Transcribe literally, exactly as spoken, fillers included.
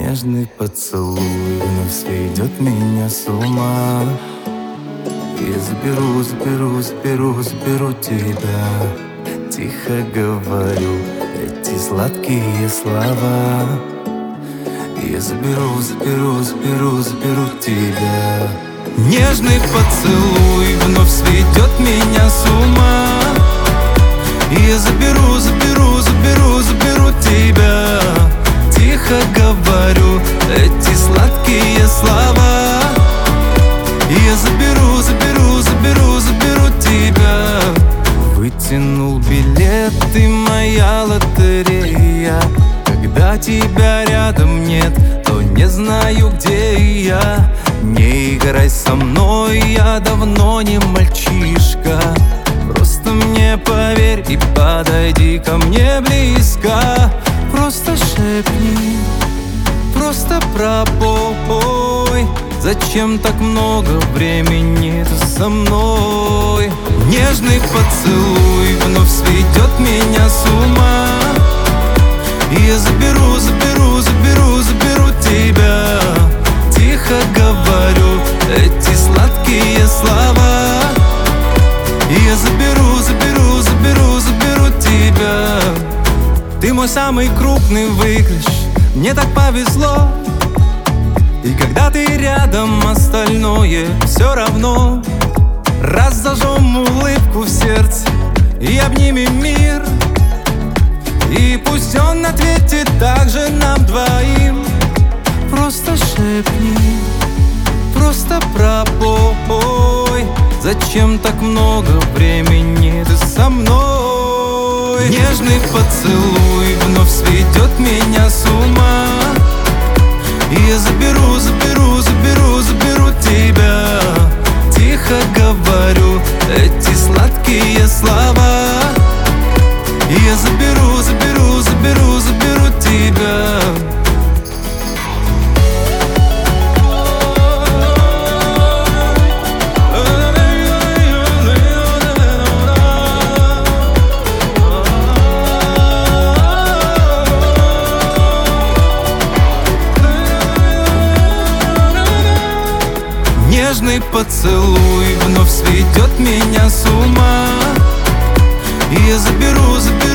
Нежный поцелуй вновь сведет меня с ума. Я заберу, заберу, заберу, заберу тебя. Тихо говорю эти сладкие слова. Я заберу, заберу, заберу, заберу тебя. Нежный поцелуй вновь сведет меня с ума. Я заберу, заберу, заберу, заберу тебя. Тихо говорю эти сладкие слова. Я заберу, заберу, заберу, заберу тебя. Вытянул билет, ты моя лотерея. Когда тебя рядом нет, то не знаю, где я. Не играй со мной, я давно не мальчишка. Просто мне поверь и подойди ко мне близко. Просто шепни, просто пропой. Зачем так много времени ты со мной? Нежный поцелуй вновь сведет меня с ума. Я заберу, заберу, заберу, заберу тебя. Тихо говорю эти сладкие слова. Я заберу, заберу, заберу, заберу тебя. Ты мой самый крупный выигрыш, мне так повезло. И когда ты рядом, остальное все равно. Раз зажжем улыбку в сердце и обнимем мир. И пусть он ответит также нам двоим. Просто шепни, просто пропой. Зачем так много времени ты со мной? Нежный поцелуй вновь сведет меня с ума. Я заберу, заберу, заберу, заберу тебя. Тихо говорю эти сладкие слова. Я заберу, заберу, заберу, заберу тебя. Нежный поцелуй вновь сведет меня с ума. Я заберу, заберу